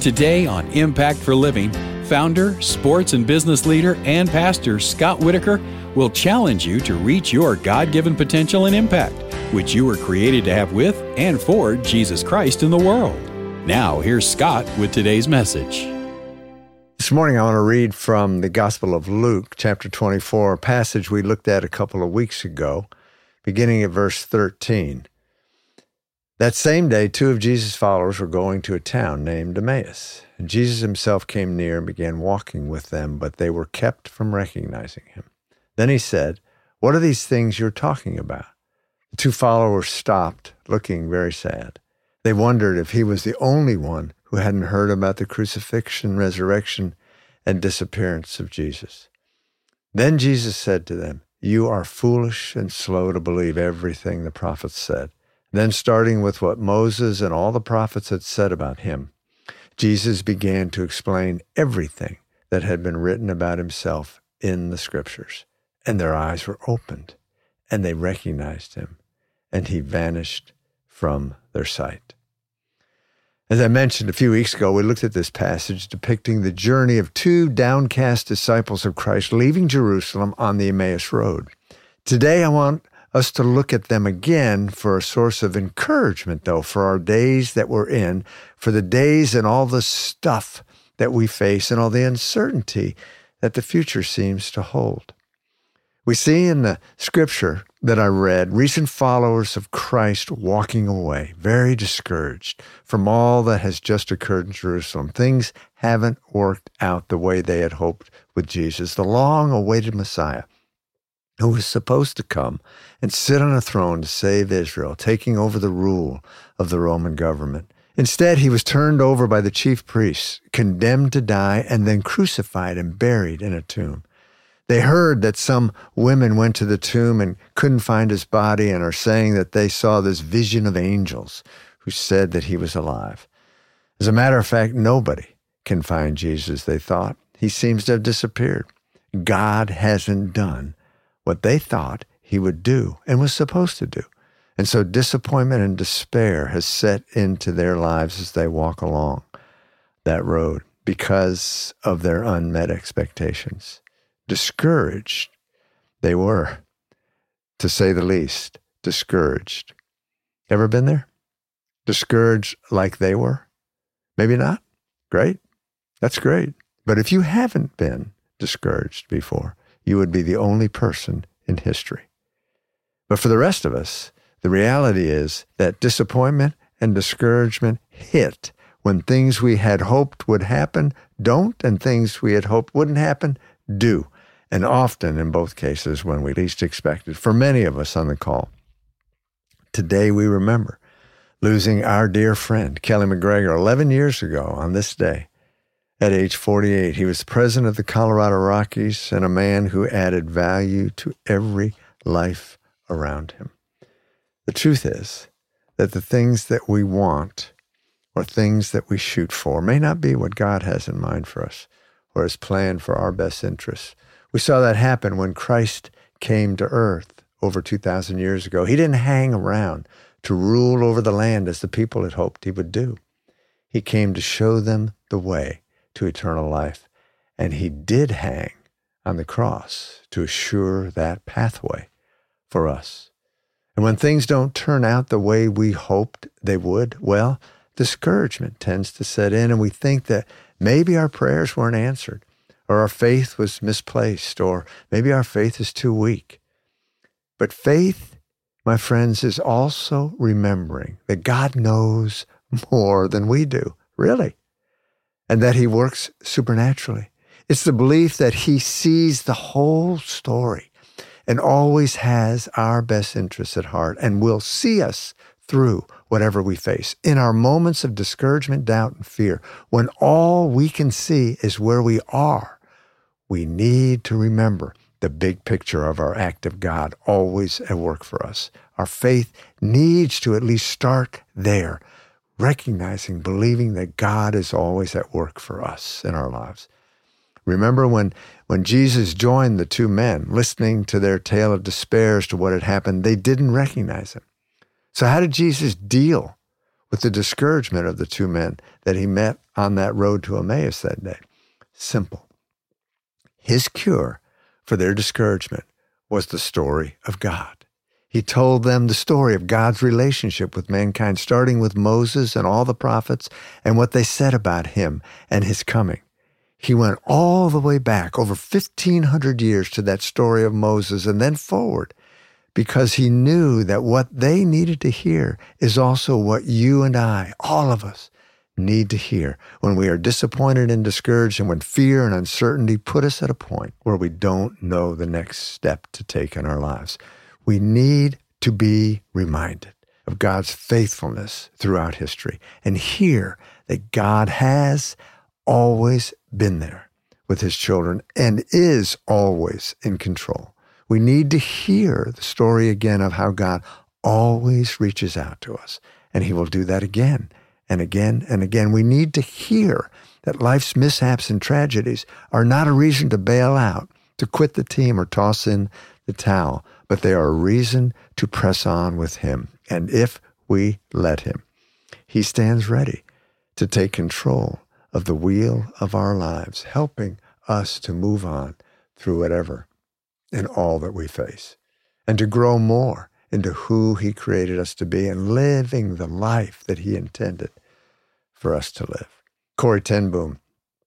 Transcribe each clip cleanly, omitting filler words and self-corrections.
Today on Impact for Living, founder, sports and business leader, and pastor Scott Whitaker will challenge you to reach your God-given potential and impact, which you were created to have with and for Jesus Christ in the world. Now, here's Scott with today's message. This morning I want to read from the Gospel of Luke, chapter 24, a passage we looked at a couple of weeks ago, beginning at verse 13. That same day, two of Jesus' followers were going to a town named Emmaus. And Jesus himself came near and began walking with them, but they were kept from recognizing him. Then he said, "What are these things you're talking about?" The two followers stopped, looking very sad. They wondered if he was the only one who hadn't heard about the crucifixion, resurrection, and disappearance of Jesus. Then Jesus said to them, "You are foolish and slow to believe everything the prophets said." Then, starting with what Moses and all the prophets had said about him, Jesus began to explain everything that had been written about himself in the Scriptures. And their eyes were opened, and they recognized him, and he vanished from their sight. As I mentioned a few weeks ago, we looked at this passage depicting the journey of two downcast disciples of Christ leaving Jerusalem on the Emmaus Road. Today, I want us to look at them again for a source of encouragement, though, for our days that we're in, for the days and all the stuff that we face and all the uncertainty that the future seems to hold. We see in the scripture that I read recent followers of Christ walking away, very discouraged from all that has just occurred in Jerusalem. Things haven't worked out the way they had hoped with Jesus, the long-awaited Messiah, who was supposed to come and sit on a throne to save Israel, taking over the rule of the Roman government. Instead, he was turned over by the chief priests, condemned to die, and then crucified and buried in a tomb. They heard that some women went to the tomb and couldn't find his body and are saying that they saw this vision of angels who said that he was alive. As a matter of fact, nobody can find Jesus, they thought. He seems to have disappeared. God hasn't done what they thought he would do and was supposed to do. And so disappointment and despair has set into their lives as they walk along that road because of their unmet expectations. Discouraged they were, to say the least, discouraged. Ever been there? Discouraged like they were? Maybe not. Great. That's great. But if you haven't been discouraged before, you would be the only person in history. But for the rest of us, the reality is that disappointment and discouragement hit when things we had hoped would happen don't, and things we had hoped wouldn't happen do. And often, in both cases, when we least expected. For many of us on the call, today we remember losing our dear friend, Kelly McGregor, 11 years ago on this day. At age 48, he was president of the Colorado Rockies and a man who added value to every life around him. The truth is that the things that we want or things that we shoot for may not be what God has in mind for us or has planned for our best interests. We saw that happen when Christ came to earth over 2,000 years ago. He didn't hang around to rule over the land as the people had hoped he would do. He came to show them the way to eternal life, and he did hang on the cross to assure that pathway for us. And when things don't turn out the way we hoped they would, well, discouragement tends to set in, and we think that maybe our prayers weren't answered, or our faith was misplaced, or maybe our faith is too weak. But faith, my friends, is also remembering that God knows more than we do, really, and that he works supernaturally. It's the belief that he sees the whole story and always has our best interests at heart and will see us through whatever we face. In our moments of discouragement, doubt, and fear, when all we can see is where we are, we need to remember the big picture of our active God always at work for us. Our faith needs to at least start there, recognizing, believing that God is always at work for us in our lives. Remember when Jesus joined the two men, listening to their tale of despair as to what had happened, they didn't recognize him. So how did Jesus deal with with the discouragement of the two men that he met on that road to Emmaus that day? Simple. His cure for their discouragement was the story of God. He told them the story of God's relationship with mankind, starting with Moses and all the prophets and what they said about him and his coming. He went all the way back, over 1,500 years, to that story of Moses and then forward, because he knew that what they needed to hear is also what you and I, all of us, need to hear when we are disappointed and discouraged and when fear and uncertainty put us at a point where we don't know the next step to take in our lives. We need to be reminded of God's faithfulness throughout history and hear that God has always been there with his children and is always in control. We need to hear the story again of how God always reaches out to us, and he will do that again and again and again. We need to hear that life's mishaps and tragedies are not a reason to bail out, to quit the team or toss in the towel, but they are a reason to press on with him. And if we let him, he stands ready to take control of the wheel of our lives, helping us to move on through whatever and all that we face, and to grow more into who he created us to be and living the life that he intended for us to live. Corrie ten Boom,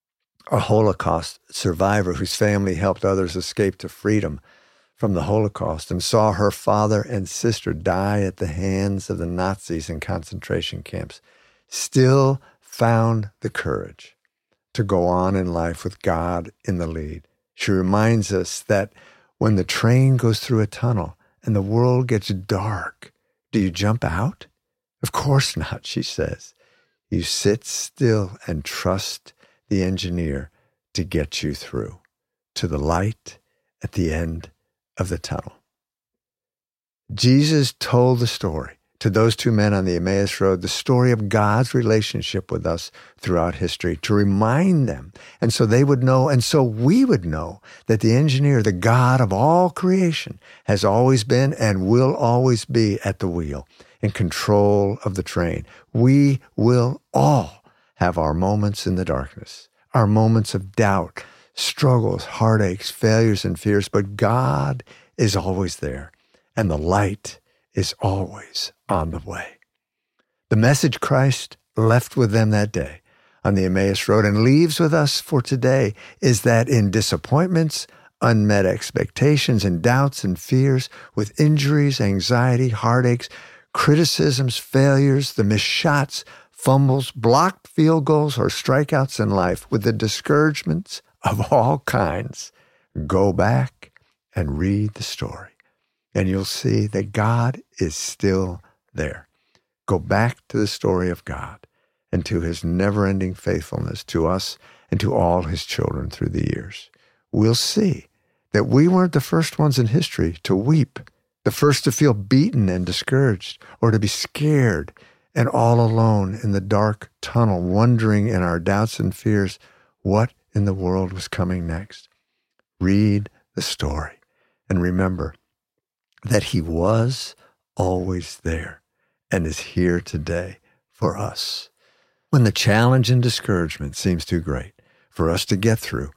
a Holocaust survivor whose family helped others escape to freedom from the Holocaust and saw her father and sister die at the hands of the Nazis in concentration camps, still found the courage to go on in life with God in the lead. She reminds us that when the train goes through a tunnel and the world gets dark, do you jump out? Of course not, she says. You sit still and trust the engineer to get you through to the light at the end of the tunnel. Jesus told the story to those two men on the Emmaus Road, the story of God's relationship with us throughout history, to remind them, and so they would know, and so we would know, that the engineer, the God of all creation, has always been and will always be at the wheel, in control of the train. We will all have our moments in the darkness, our moments of doubt, struggles, heartaches, failures, and fears, but God is always there, and the light is always on the way. The message Christ left with them that day on the Emmaus Road and leaves with us for today is that in disappointments, unmet expectations, and doubts and fears, with injuries, anxiety, heartaches, criticisms, failures, the missed shots, fumbles, blocked field goals, or strikeouts in life, with the discouragements of all kinds, go back and read the story, and you'll see that God is still there. Go back to the story of God and to his never-ending faithfulness to us and to all his children through the years. We'll see that we weren't the first ones in history to weep, the first to feel beaten and discouraged, or to be scared and all alone in the dark tunnel, wondering in our doubts and fears what in the world was coming next. Read the story and remember that he was always there and is here today for us. When the challenge and discouragement seems too great for us to get through,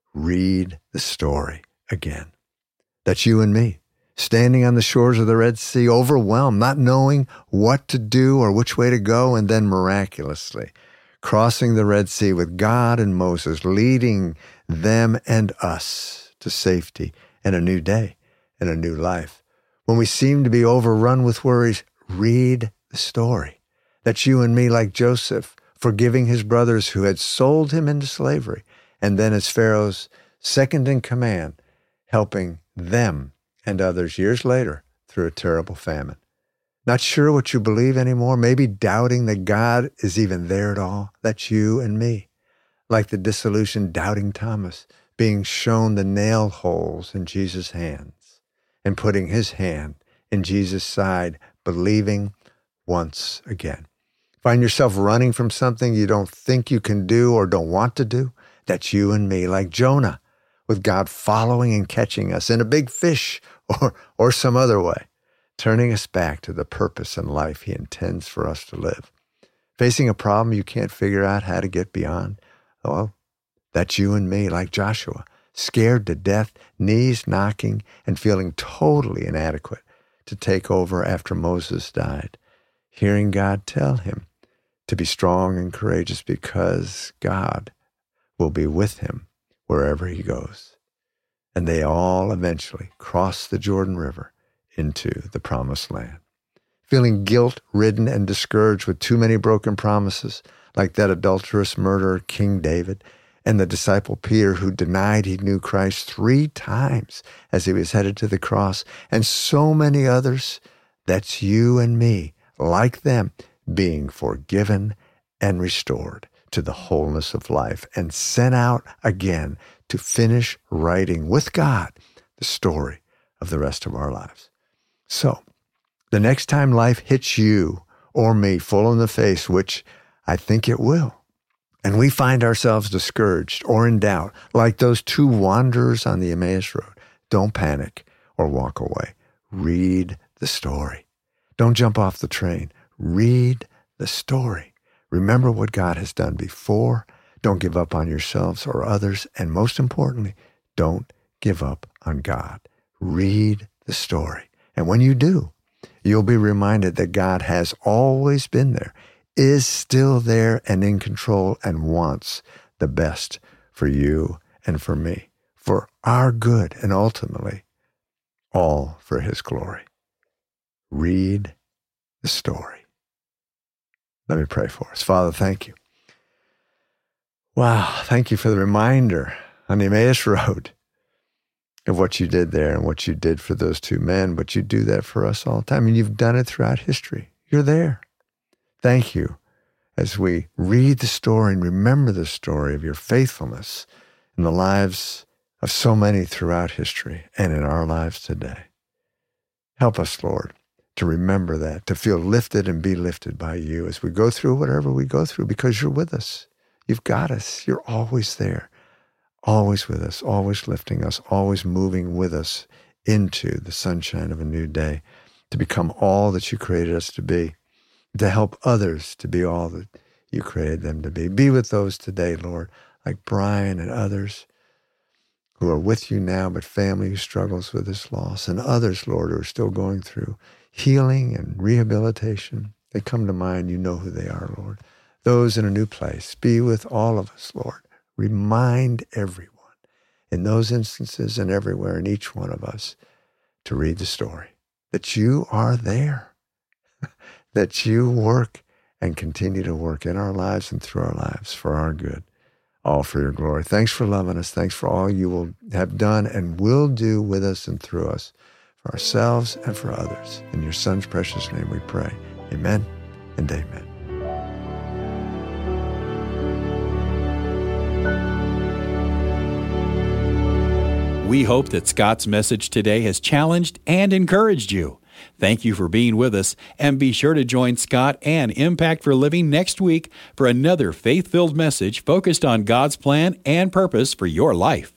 read the story again. That's you and me, standing on the shores of the Red Sea, overwhelmed, not knowing what to do or which way to go, and then miraculously crossing the Red Sea with God and Moses, leading them and us to safety and a new day and a new life. When we seem to be overrun with worries, read the story. That's you and me, like Joseph, forgiving his brothers who had sold him into slavery, and then as Pharaoh's second in command, helping them and others years later through a terrible famine. Not sure what you believe anymore, maybe doubting that God is even there at all. That's you and me. Like the disillusioned doubting Thomas, being shown the nail holes in Jesus' hands and putting his hand in Jesus' side, believing once again. Find yourself running from something you don't think you can do or don't want to do? That's you and me, like Jonah, with God following and catching us in a big fish or some other way, turning us back to the purpose and life he intends for us to live. Facing a problem you can't figure out how to get beyond? Well, that's you and me, like Joshua, scared to death, knees knocking, and feeling totally inadequate to take over after Moses died, hearing God tell him to be strong and courageous because God will be with him wherever he goes. And they all eventually crossed the Jordan River into the Promised Land. Feeling guilt-ridden and discouraged with too many broken promises, like that adulterous murderer, King David, and the disciple Peter, who denied he knew Christ 3 times as he was headed to the cross, and so many others. That's you and me, like them, being forgiven and restored to the wholeness of life and sent out again to finish writing with God the story of the rest of our lives. So, the next time life hits you or me full in the face, which I think it will, and we find ourselves discouraged or in doubt, like those 2 wanderers on the Emmaus Road, don't panic or walk away. Read the story. Don't jump off the train. Read the story. Remember what God has done before. Don't give up on yourselves or others. And most importantly, don't give up on God. Read the story. And when you do, you'll be reminded that God has always been there, is still there and in control, and wants the best for you and for me, for our good, and ultimately, all for his glory. Read the story. Let me pray for us. Father, thank you. Wow, thank you for the reminder on the Emmaus Road of what you did there and what you did for those 2 men, but you do that for us all the time, and you've done it throughout history. You're there. Thank you as we read the story and remember the story of your faithfulness in the lives of so many throughout history and in our lives today. Help us, Lord, to remember that, to feel lifted and be lifted by you as we go through whatever we go through, because you're with us. You've got us. You're always there. Always with us, always lifting us, always moving with us into the sunshine of a new day, to become all that you created us to be, to help others to be all that you created them to be. Be with those today, Lord, like Brian and others who are with you now, but family who struggles with this loss, and others, Lord, who are still going through healing and rehabilitation. They come to mind. You know who they are, Lord. Those in a new place. Be with all of us, Lord. Remind everyone in those instances and everywhere in each one of us to read the story, that you are there, that you work and continue to work in our lives and through our lives for our good, all for your glory. Thanks for loving us. Thanks for all you will have done and will do with us and through us, for ourselves and for others. In your Son's precious name we pray. Amen and amen. We hope that Scott's message today has challenged and encouraged you. Thank you for being with us, and be sure to join Scott and Impact for Living next week for another faith-filled message focused on God's plan and purpose for your life.